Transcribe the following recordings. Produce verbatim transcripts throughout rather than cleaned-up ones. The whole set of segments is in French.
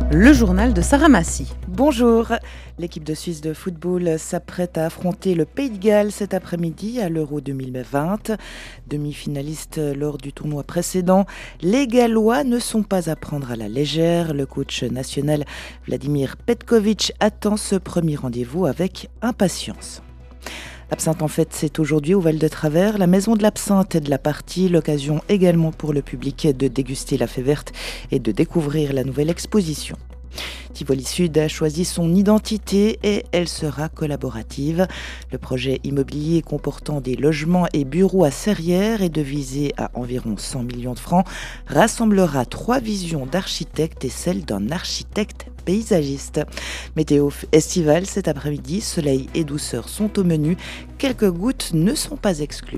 Le journal de Sarah Massy. Bonjour. L'équipe de Suisse de football s'apprête à affronter le Pays de Galles cet après-midi à l'Euro deux mille vingt. Demi-finaliste lors du tournoi précédent, les Gallois ne sont pas à prendre à la légère. Le coach national Vladimir Petković attend ce premier rendez-vous avec impatience. L'absinthe en fête, c'est aujourd'hui au Val de Travers, la maison de l'absinthe et de la partie, l'occasion également pour le public de déguster la fée verte et de découvrir la nouvelle exposition. Tivoli Sud a choisi son identité et elle sera collaborative. Le projet immobilier comportant des logements et bureaux à Serrières et devisé à environ cent millions de francs rassemblera trois visions d'architectes et celle d'un architecte paysagiste. Météo estivale cet après-midi, soleil et douceur sont au menu. Quelques gouttes ne sont pas exclues.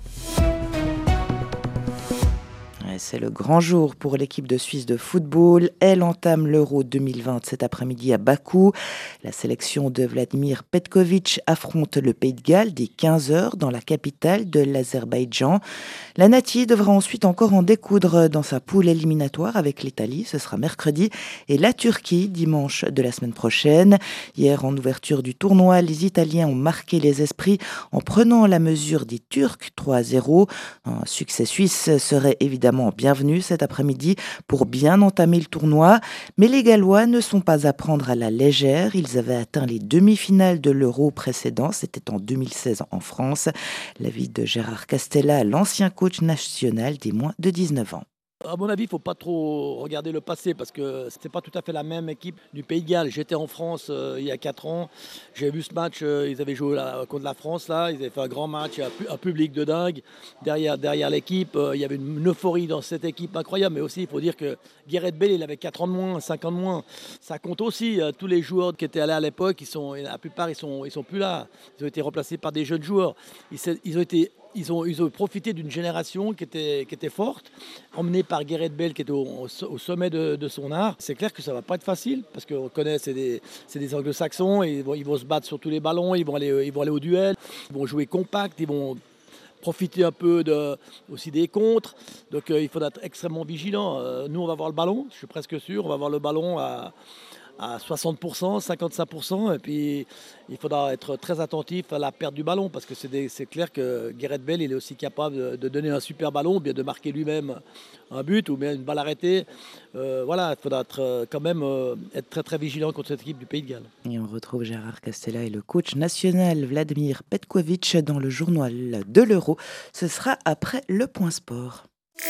C'est le grand jour pour l'équipe de Suisse de football. Elle entame l'Euro deux mille vingt cet après-midi à Bakou. La sélection de Vladimir Petković affronte le Pays de Galles dès quinze heures dans la capitale de l'Azerbaïdjan. La Nati devra ensuite encore en découdre dans sa poule éliminatoire avec l'Italie. Ce sera mercredi et la Turquie dimanche de la semaine prochaine. Hier, en ouverture du tournoi, les Italiens ont marqué les esprits en prenant la mesure des Turcs trois à zéro. Un succès suisse serait évidemment bienvenue cet après-midi pour bien entamer le tournoi. Mais les Gallois ne sont pas à prendre à la légère. Ils avaient atteint les demi-finales de l'Euro précédent. C'était en deux mille seize en France. L'avis de Gérard Castella, l'ancien coach national des moins de dix-neuf ans. À mon avis, il ne faut pas trop regarder le passé parce que ce n'est pas tout à fait la même équipe du Pays de Galles. J'étais en France euh, il y a quatre ans. J'ai vu ce match, euh, ils avaient joué là, contre la France, là. Ils avaient fait un grand match, un, un public de dingue. Derrière, derrière l'équipe, euh, il y avait une, une euphorie dans cette équipe incroyable. Mais aussi, il faut dire que Gareth Bale, il avait quatre ans de moins, cinq ans de moins. Ça compte aussi. Euh, tous les joueurs qui étaient là à l'époque, ils sont, la plupart, ils ne sont, ils sont plus là. Ils ont été remplacés par des jeunes joueurs. Ils, ils ont été... Ils ont, ils ont profité d'une génération qui était, qui était forte, emmenée par Gareth Bale qui était au, au sommet de, de son art. C'est clair que ça ne va pas être facile parce qu'on connaît, c'est des, c'est des anglo-saxons, et ils vont, ils vont se battre sur tous les ballons, ils vont aller, ils vont aller au duel, ils vont jouer compact, ils vont profiter un peu de, aussi des contres. Donc euh, il faudra être extrêmement vigilant. Euh, nous, on va avoir le ballon, je suis presque sûr, on va avoir le ballon à... à soixante pour cent, cinquante-cinq pour cent, et puis il faudra être très attentif à la perte du ballon parce que c'est, des, c'est clair que Gareth Bale il est aussi capable de, de donner un super ballon ou bien de marquer lui-même un but ou bien une balle arrêtée. Euh, voilà, il faudra être, quand même euh, être très très vigilant contre cette équipe du Pays de Galles. Et on retrouve Gérard Castella et le coach national Vladimir Petković dans le journal de l'Euro. Ce sera après le point sport.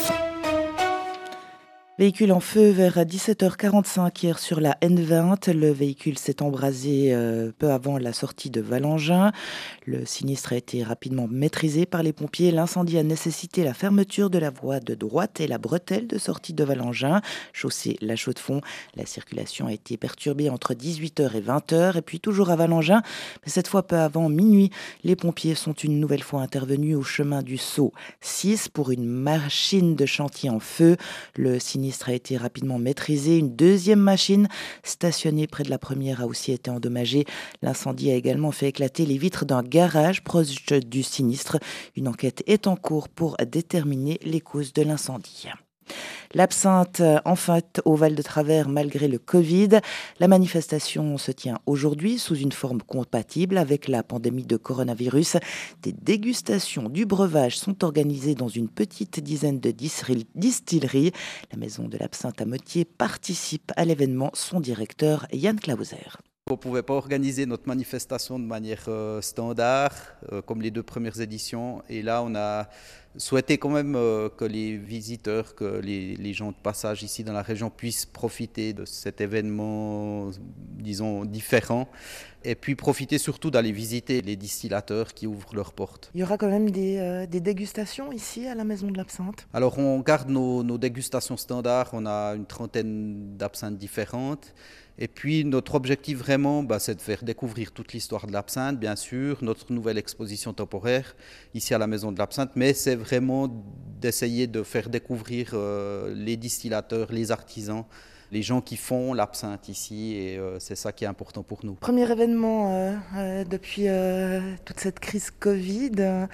Véhicule en feu vers dix-sept heures quarante-cinq hier sur la N vingt. Le véhicule s'est embrasé euh, peu avant la sortie de Valengin. Le sinistre a été rapidement maîtrisé par les pompiers. L'incendie a nécessité la fermeture de la voie de droite et la bretelle de sortie de Valengin, chaussée La Chaux-de-Fonds. La circulation a été perturbée entre dix-huit heures et vingt heures et puis toujours à Valengin. Mais cette fois peu avant minuit, les pompiers sont une nouvelle fois intervenus au chemin du Sceau six pour une machine de chantier en feu. Le sinistre a été rapidement maîtrisé. Une deuxième machine stationnée près de la première a aussi été endommagée. L'incendie a également fait éclater les vitres d'un garage proche du sinistre. Une enquête est en cours pour déterminer les causes de l'incendie. L'absinthe en fête au Val de Travers malgré le Covid. La manifestation se tient aujourd'hui sous une forme compatible avec la pandémie de coronavirus. Des dégustations du breuvage sont organisées dans une petite dizaine de distilleries. La maison de l'absinthe à Motier participe à l'événement. Son directeur Yann Clauser. On ne pouvait pas organiser notre manifestation de manière euh, standard, euh, comme les deux premières éditions. Et là, on a souhaité quand même euh, que les visiteurs, que les, les gens de passage ici dans la région puissent profiter de cet événement, disons, différent. Et puis profiter surtout d'aller visiter les distillateurs qui ouvrent leurs portes. Il y aura quand même des, euh, des dégustations ici à la maison de l'absinthe. Alors on garde nos, nos dégustations standards, on a une trentaine d'absinthes différentes. Et puis notre objectif vraiment, bah, c'est de faire découvrir toute l'histoire de l'absinthe, bien sûr, notre nouvelle exposition temporaire ici à la Maison de l'Absinthe, mais c'est vraiment d'essayer de faire découvrir euh, les distillateurs, les artisans, les gens qui font l'absinthe ici, et euh, c'est ça qui est important pour nous. Premier événement euh, euh, depuis euh, toute cette crise Covid. Euh,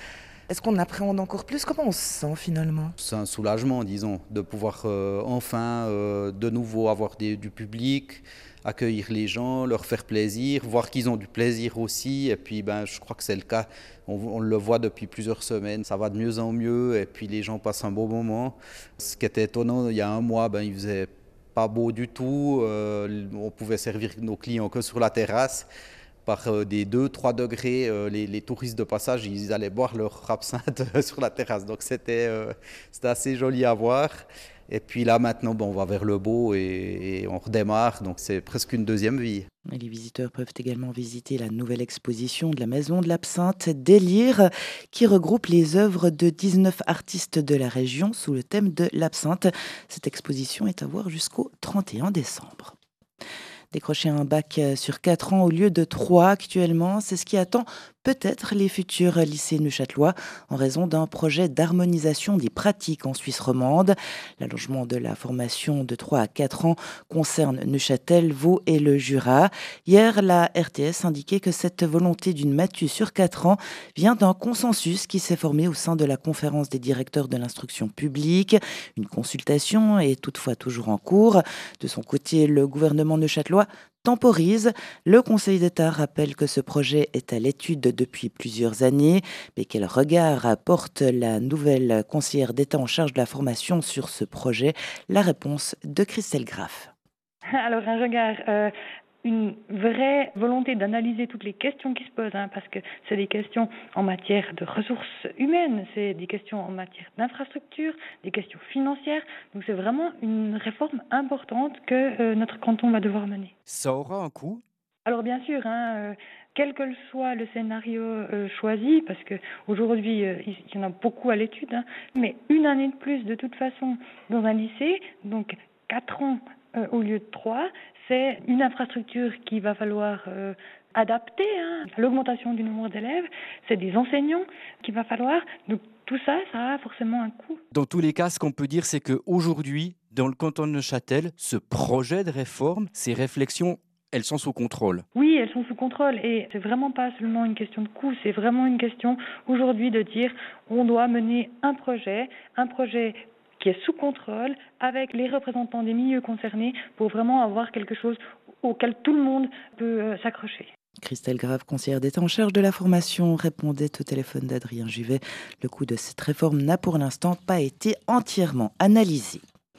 Est-ce qu'on appréhende encore plus? Comment on se sent finalement? C'est un soulagement, disons, de pouvoir euh, enfin euh, de nouveau avoir des, du public, accueillir les gens, leur faire plaisir, voir qu'ils ont du plaisir aussi. Et puis ben, je crois que c'est le cas, on, on le voit depuis plusieurs semaines, ça va de mieux en mieux et puis les gens passent un beau moment. Ce qui était étonnant, il y a un mois, ben, il faisait pas beau du tout, euh, on pouvait servir nos clients que sur la terrasse. Par euh, des deux trois degrés, euh, les, les touristes de passage, ils allaient boire leur absinthe sur la terrasse. Donc c'était euh, c'était assez joli à voir. Et puis là maintenant, bon, on va vers le beau et, et on redémarre. Donc c'est presque une deuxième vie. Et les visiteurs peuvent également visiter la nouvelle exposition de la Maison de l'Absinthe Délire, qui regroupe les œuvres de dix-neuf artistes de la région sous le thème de l'absinthe. Cette exposition est à voir jusqu'au trente et un décembre. Décrocher un bac sur quatre ans au lieu de trois actuellement, c'est ce qui attend peut-être les futurs lycées neuchâtelois en raison d'un projet d'harmonisation des pratiques en Suisse romande. L'allongement de la formation de trois à quatre ans concerne Neuchâtel, Vaud et le Jura. Hier, la R T S indiquait que cette volonté d'une matu sur quatre ans vient d'un consensus qui s'est formé au sein de la conférence des directeurs de l'instruction publique. Une consultation est toutefois toujours en cours. De son côté, le gouvernement neuchâtelois temporise. Le Conseil d'État rappelle que ce projet est à l'étude depuis plusieurs années, mais quel regard apporte la nouvelle conseillère d'État en charge de la formation sur ce projet? La réponse de Christelle Graff. Alors un regard, euh, une vraie volonté d'analyser toutes les questions qui se posent, hein, parce que c'est des questions en matière de ressources humaines, c'est des questions en matière d'infrastructure, des questions financières. Donc c'est vraiment une réforme importante que euh, notre canton va devoir mener. Ça aura un coût? Alors bien sûr, hein, euh, quel que soit le scénario euh, choisi, parce qu'aujourd'hui euh, il y en a beaucoup à l'étude, hein, mais une année de plus de toute façon dans un lycée, donc quatre ans euh, au lieu de trois, c'est une infrastructure qu'il va falloir euh, adapter, hein. L'augmentation du nombre d'élèves, c'est des enseignants qu'il va falloir, donc tout ça, ça a forcément un coût. Dans tous les cas, ce qu'on peut dire, c'est qu'aujourd'hui, dans le canton de Neuchâtel, ce projet de réforme, ces réflexions, elles sont sous contrôle. Oui, elles sont sous contrôle et c'est vraiment pas seulement une question de coût, c'est vraiment une question aujourd'hui de dire on doit mener un projet, un projet qui est sous contrôle avec les représentants des milieux concernés pour vraiment avoir quelque chose auquel tout le monde peut euh, s'accrocher. Christelle Grave, conseillère d'État en charge de la formation, répondait au téléphone d'Adrien Juvet. Le coût de cette réforme n'a pour l'instant pas été entièrement analysé.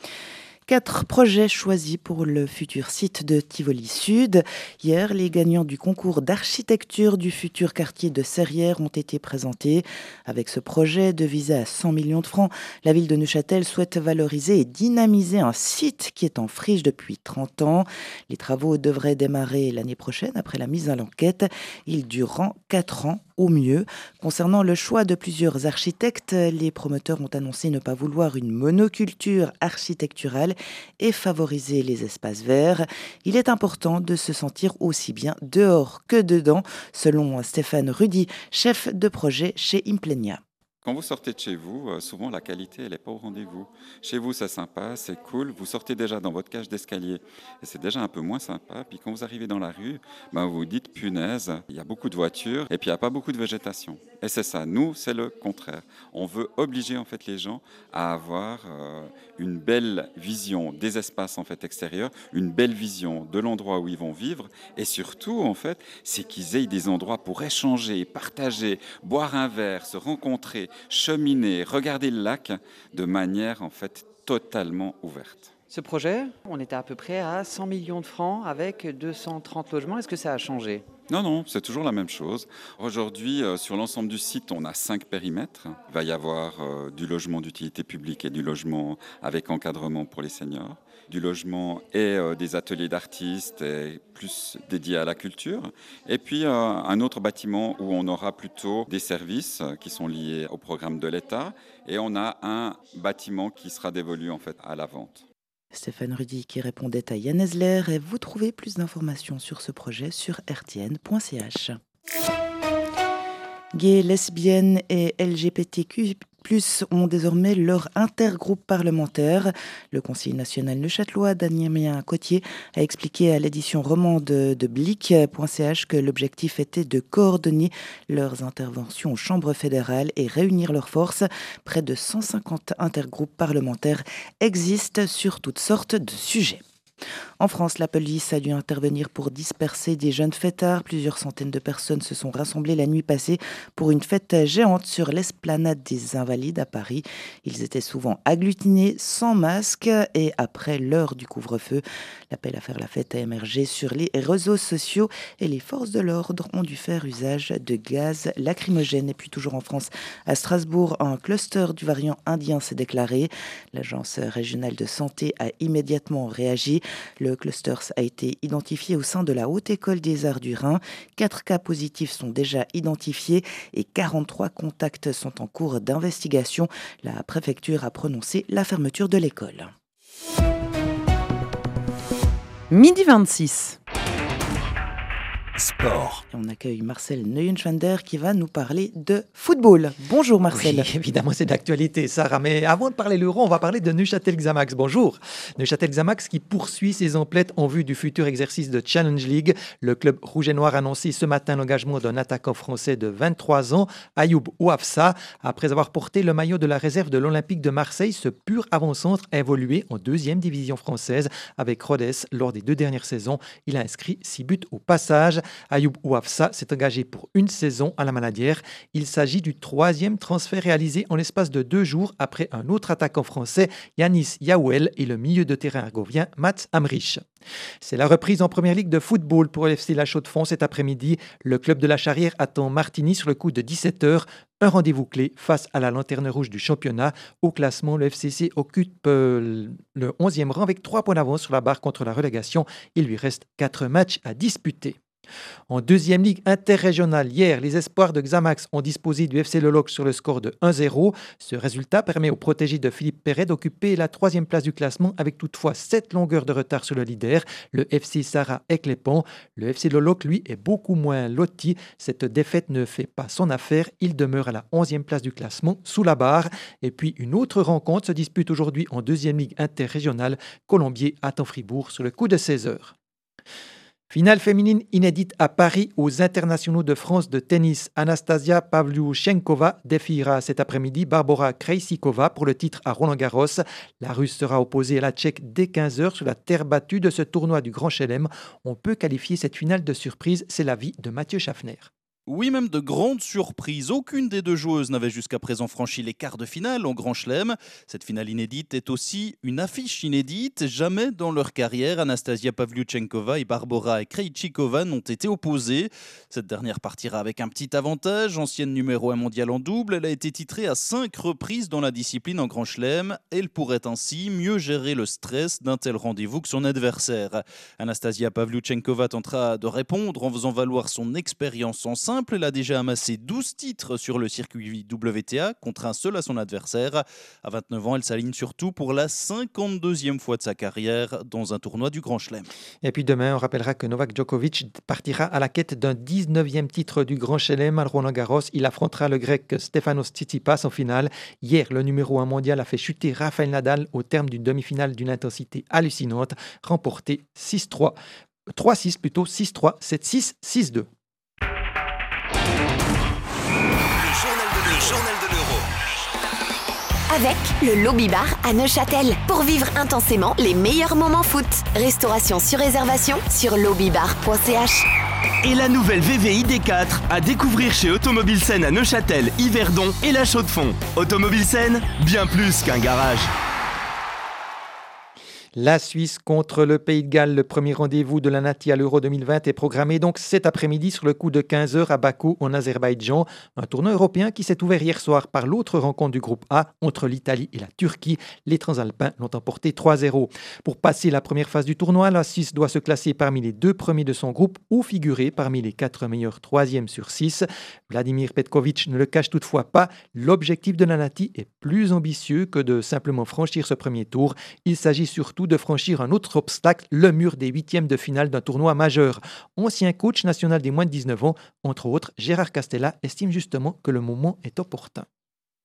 Quatre projets choisis pour le futur site de Tivoli Sud. Hier, les gagnants du concours d'architecture du futur quartier de Serrières ont été présentés. Avec ce projet devisé à cent millions de francs, la ville de Neuchâtel souhaite valoriser et dynamiser un site qui est en friche depuis trente ans. Les travaux devraient démarrer l'année prochaine après la mise à l'enquête. Ils dureront quatre ans au mieux. Concernant le choix de plusieurs architectes, les promoteurs ont annoncé ne pas vouloir une monoculture architecturale et favoriser les espaces verts. Il est important de se sentir aussi bien dehors que dedans, selon Stéphane Rudy, chef de projet chez Implenia. Quand vous sortez de chez vous, souvent la qualité, elle n'est pas au rendez-vous. Chez vous, c'est sympa, c'est cool. Vous sortez déjà dans votre cage d'escalier et c'est déjà un peu moins sympa. Puis quand vous arrivez dans la rue, ben vous vous dites, punaise, il y a beaucoup de voitures et puis il n'y a pas beaucoup de végétation. Et c'est ça. Nous, c'est le contraire. On veut obliger en fait les gens à avoir euh, une belle vision des espaces en fait extérieurs, une belle vision de l'endroit où ils vont vivre et surtout, en fait, c'est qu'ils aient des endroits pour échanger, partager, boire un verre, se rencontrer, cheminer, regarder le lac de manière en fait totalement ouverte. Ce projet, on était à peu près à cent millions de francs avec deux cent trente logements. Est-ce que ça a changé ? Non, non, c'est toujours la même chose. Aujourd'hui, euh, sur l'ensemble du site, on a cinq périmètres. Il va y avoir euh, du logement d'utilité publique et du logement avec encadrement pour les seniors, du logement et euh, des ateliers d'artistes et plus dédiés à la culture. Et puis euh, un autre bâtiment où on aura plutôt des services qui sont liés au programme de l'État. Et on a un bâtiment qui sera dévolu en fait à la vente. Stéphane Rudy qui répondait à Yann Ezler et vous trouvez plus d'informations sur ce projet sur r t n point c h. Gays, lesbiennes et L G B T Q plus, ont désormais leur intergroupe parlementaire. Le Conseil national neuchâtelois Damien Cotier a expliqué à l'édition romande de blic point c h que l'objectif était de coordonner leurs interventions aux chambres fédérales et réunir leurs forces. Près de cent cinquante intergroupes parlementaires existent sur toutes sortes de sujets. En France, la police a dû intervenir pour disperser des jeunes fêtards. Plusieurs centaines de personnes se sont rassemblées la nuit passée pour une fête géante sur l'esplanade des Invalides à Paris. Ils étaient souvent agglutinés, sans masque, et après l'heure du couvre-feu, l'appel à faire la fête a émergé sur les réseaux sociaux et les forces de l'ordre ont dû faire usage de gaz lacrymogène. Et puis toujours en France, à Strasbourg, un cluster du variant indien s'est déclaré. L'agence régionale de santé a immédiatement réagi. Le cluster a été identifié au sein de la Haute École des Arts du Rhin. Quatre cas positifs sont déjà identifiés et quarante-trois contacts sont en cours d'investigation. La préfecture a prononcé la fermeture de l'école. Midi vingt-six. Sport. Et on accueille Marcel Neuenschwander qui va nous parler de football. Bonjour Marcel. Oui, évidemment, c'est d'actualité, Sarah. Mais avant de parler de l'Euro, on va parler de Neuchâtel Xamax. Bonjour. Neuchâtel Xamax qui poursuit ses emplettes en vue du futur exercice de Challenge League. Le club rouge et noir a annoncé ce matin l'engagement d'un attaquant français de vingt-trois ans, Ayoub Ouafsa. Après avoir porté le maillot de la réserve de l'Olympique de Marseille, ce pur avant-centre a évolué en deuxième division française avec Rodez lors des deux dernières saisons. Il a inscrit six buts au passage. Ayoub Ouafsa s'est engagé pour une saison à la Maladière. Il s'agit du troisième transfert réalisé en l'espace de deux jours après un autre attaquant français, Yanis Yaouel, et le milieu de terrain argovien, Mats Amrich. C'est la reprise en première ligue de football pour l'F C La Chaux-de-Fonds cet après-midi. Le club de la Charrière attend Martigny sur le coup de dix-sept heures. Un rendez-vous clé face à la lanterne rouge du championnat. Au classement, le F C C occupe euh, le onzième rang avec trois points d'avance sur la barre contre la relégation. Il lui reste quatre matchs à disputer. En deuxième ligue interrégionale, hier, les espoirs de Xamax ont disposé du F C Loloc sur le score de un zéro. Ce résultat permet aux protégés de Philippe Perret d'occuper la troisième place du classement avec toutefois sept longueurs de retard sur le leader, le F C Sarah Eclépan. Le F C Loloc, lui, est beaucoup moins loti. Cette défaite ne fait pas son affaire. Il demeure à la onzième place du classement, sous la barre. Et puis, une autre rencontre se dispute aujourd'hui en deuxième ligue interrégionale. Colombier attend Fribourg sur le coup de seize heures. Finale féminine inédite à Paris aux internationaux de France de tennis. Anastasia Pavlyuchenkova défiera cet après-midi Barbora Krejcikova pour le titre à Roland-Garros. La Russe sera opposée à la Tchèque dès quinze heures sur la terre battue de ce tournoi du Grand Chelem. On peut qualifier cette finale de surprise, c'est l'avis de Mathieu Schaffner. Oui, même de grandes surprises. Aucune des deux joueuses n'avait jusqu'à présent franchi les quarts de finale en Grand Chelem. Cette finale inédite est aussi une affiche inédite. Jamais dans leur carrière, Anastasia Pavlyuchenkova et Barbora Krejcikova n'ont été opposées. Cette dernière partira avec un petit avantage. Ancienne numéro un mondiale en double, elle a été titrée à cinq reprises dans la discipline en Grand Chelem. Elle pourrait ainsi mieux gérer le stress d'un tel rendez-vous que son adversaire. Anastasia Pavlyuchenkova tentera de répondre en faisant valoir son expérience en simple. Elle a déjà amassé douze titres sur le circuit W T A contre un seul à son adversaire. À vingt-neuf ans, elle s'aligne surtout pour la cinquante-deuxième fois de sa carrière dans un tournoi du Grand Chelem. Et puis demain, on rappellera que Novak Djokovic partira à la quête d'un dix-neuvième titre du Grand Chelem à Roland-Garros. Il affrontera le grec Stefanos Tsitsipas en finale. Hier, le numéro un mondial a fait chuter Rafael Nadal au terme d'une demi-finale d'une intensité hallucinante, remportée six trois. trois six plutôt, six trois, sept six, six deux. Le journal de l'Euro. Avec le Lobby Bar à Neuchâtel. Pour vivre intensément les meilleurs moments foot. Restauration sur réservation sur lobbybar point c h. Et la nouvelle V V I D quatre à découvrir chez Automobile Seine à Neuchâtel, Yverdon et La Chaux-de-Fonds. Automobile Seine, bien plus qu'un garage. La Suisse contre le Pays de Galles, le premier rendez-vous de la Nati à l'Euro deux mille vingt est programmé donc cet après-midi sur le coup de quinze heures à Bakou en Azerbaïdjan. Un tournoi européen qui s'est ouvert hier soir par l'autre rencontre du groupe A entre l'Italie et la Turquie. Les Transalpins l'ont emporté trois zéro. Pour passer la première phase du tournoi, la Suisse doit se classer parmi les deux premiers de son groupe ou figurer parmi les quatre meilleurs troisième sur six. Vladimir Petkovic ne le cache toutefois pas. L'objectif de la Nati est plus ambitieux que de simplement franchir ce premier tour. Il s'agit surtout de franchir un autre obstacle, le mur des huitièmes de finale d'un tournoi majeur. Ancien coach national des moins de dix-neuf ans, entre autres, Gérard Castella estime justement que le moment est opportun.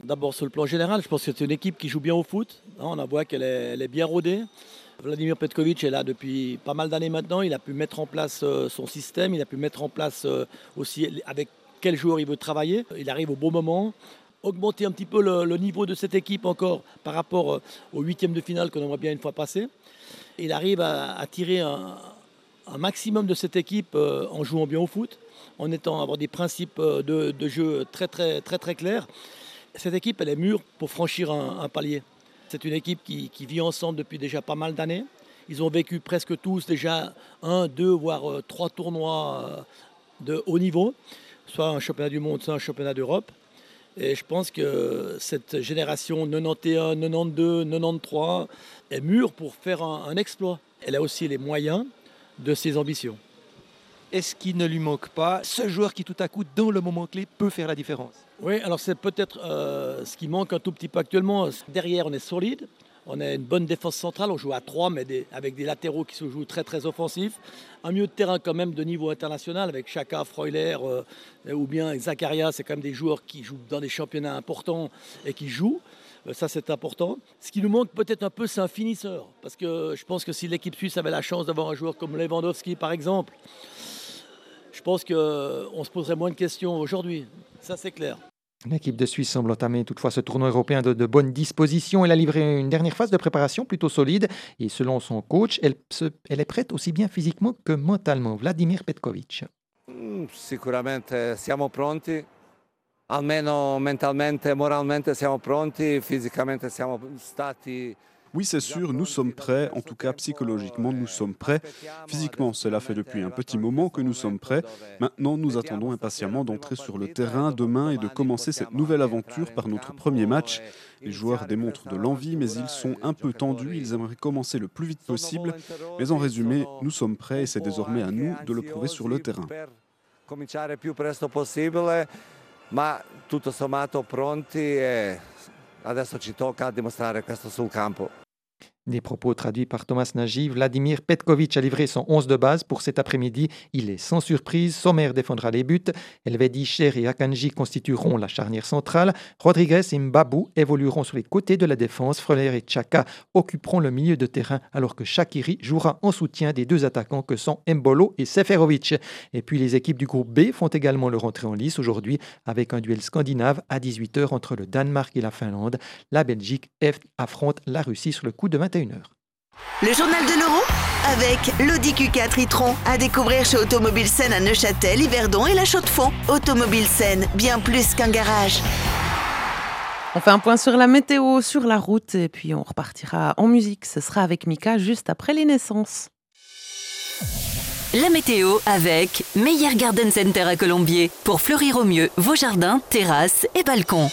D'abord sur le plan général, je pense que c'est une équipe qui joue bien au foot. On voit qu'elle est, elle est bien rodée. Vladimir Petkovic est là depuis pas mal d'années maintenant. Il a pu mettre en place son système, il a pu mettre en place aussi avec quel joueur il veut travailler. Il arrive au bon moment. Augmenter un petit peu le, le niveau de cette équipe encore par rapport au huitième de finale qu'on aimerait bien une fois passé. Il arrive à, à tirer un, un maximum de cette équipe euh, en jouant bien au foot, en étant avoir des principes de, de jeu très très très très clairs. Cette équipe, elle est mûre pour franchir un, un palier. C'est une équipe qui, qui vit ensemble depuis déjà pas mal d'années. Ils ont vécu presque tous déjà un, deux, voire euh, trois tournois euh, de haut niveau, soit un championnat du monde, soit un championnat d'Europe. Et je pense que cette génération quatre-vingt-onze, quatre-vingt-douze, quatre-vingt-treize est mûre pour faire un, un exploit. Elle a aussi les moyens de ses ambitions. Est-ce qu'il ne lui manque pas ce joueur qui tout à coup, dans le moment clé, peut faire la différence? Oui, alors c'est peut-être euh, ce qui manque un tout petit peu actuellement. Derrière, on est solide. On a une bonne défense centrale, on joue à trois, mais des, avec des latéraux qui se jouent très très offensifs. Un milieu de terrain quand même de niveau international avec Chaka, Freuler euh, ou bien Zakaria, c'est quand même des joueurs qui jouent dans des championnats importants et qui jouent. Euh, ça c'est important. Ce qui nous manque peut-être un peu, c'est un finisseur. Parce que je pense que si l'équipe suisse avait la chance d'avoir un joueur comme Lewandowski par exemple, je pense qu'on se poserait moins de questions aujourd'hui. Ça c'est clair. L'équipe de Suisse semble entamer toutefois ce tournoi européen de, de bonne disposition. Elle a livré une dernière phase de préparation plutôt solide et selon son coach, elle, se, elle est prête aussi bien physiquement que mentalement. Vladimir Petkovic. Sicuramente siamo pronti, almeno mentalmente, moralmente siamo pronti, fisicamente siamo stati... Oui, c'est sûr, nous sommes prêts, en tout cas psychologiquement, nous sommes prêts. Physiquement, cela fait depuis un petit moment que nous sommes prêts. Maintenant, nous attendons impatiemment d'entrer sur le terrain demain et de commencer cette nouvelle aventure par notre premier match. Les joueurs démontrent de l'envie, mais ils sont un peu tendus, ils aimeraient commencer le plus vite possible. Mais en résumé, nous sommes prêts et c'est désormais à nous de le prouver sur le terrain. Cominciare più presto possibile, ma tutto sommato pronti e adesso ci tocca dimostrare questo sul campo. Des propos traduits par Thomas Nagy. Vladimir Petkovic a livré son onze de base pour cet après-midi. Il est sans surprise. Sommer défendra les buts. Elvedi, Cher et Akanji constitueront la charnière centrale. Rodriguez et Mbabou évolueront sur les côtés de la défense. Freuler et Chaka occuperont le milieu de terrain alors que Shaqiri jouera en soutien des deux attaquants que sont Mbolo et Seferovic. Et puis les équipes du groupe B font également leur entrée en lice aujourd'hui avec un duel scandinave à dix-huit heures entre le Danemark et la Finlande. La Belgique affronte la Russie sur le coup de vingt et une heures. Le journal de l'Euro avec l'Audi Q quatre e-tron à découvrir chez Automobile Sen à Neuchâtel, Yverdon et la Chaux-de-Fonds. Automobile Sen, bien plus qu'un garage. On fait un point sur la météo, sur la route et puis on repartira en musique. Ce sera avec Mika juste après les naissances. La météo avec Meyer Garden Center à Colombier pour fleurir au mieux vos jardins, terrasses et balcons.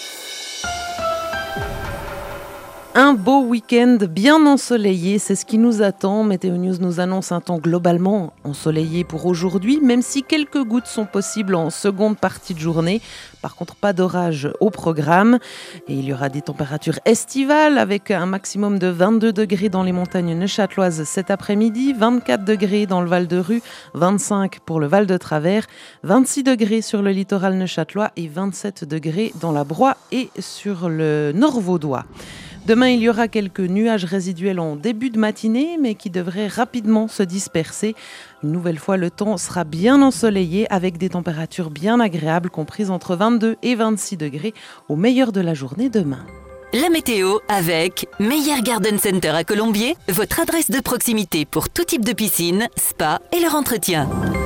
Un beau week-end bien ensoleillé, c'est ce qui nous attend. Météo News nous annonce un temps globalement ensoleillé pour aujourd'hui, même si quelques gouttes sont possibles en seconde partie de journée. Par contre, pas d'orage au programme. Et il y aura des températures estivales avec un maximum de vingt-deux degrés dans les montagnes neuchâteloises cet après-midi, vingt-quatre degrés dans le Val de Rue, vingt-cinq pour le Val de Travers, vingt-six degrés sur le littoral neuchâtelois et vingt-sept degrés dans la Broye et sur le Nord vaudois. Demain, il y aura quelques nuages résiduels en début de matinée, mais qui devraient rapidement se disperser. Une nouvelle fois, le temps sera bien ensoleillé avec des températures bien agréables, comprises entre vingt-deux et vingt-six degrés au meilleur de la journée demain. La météo avec Meyer Garden Center à Colombier, votre adresse de proximité pour tout type de piscine, spa et leur entretien.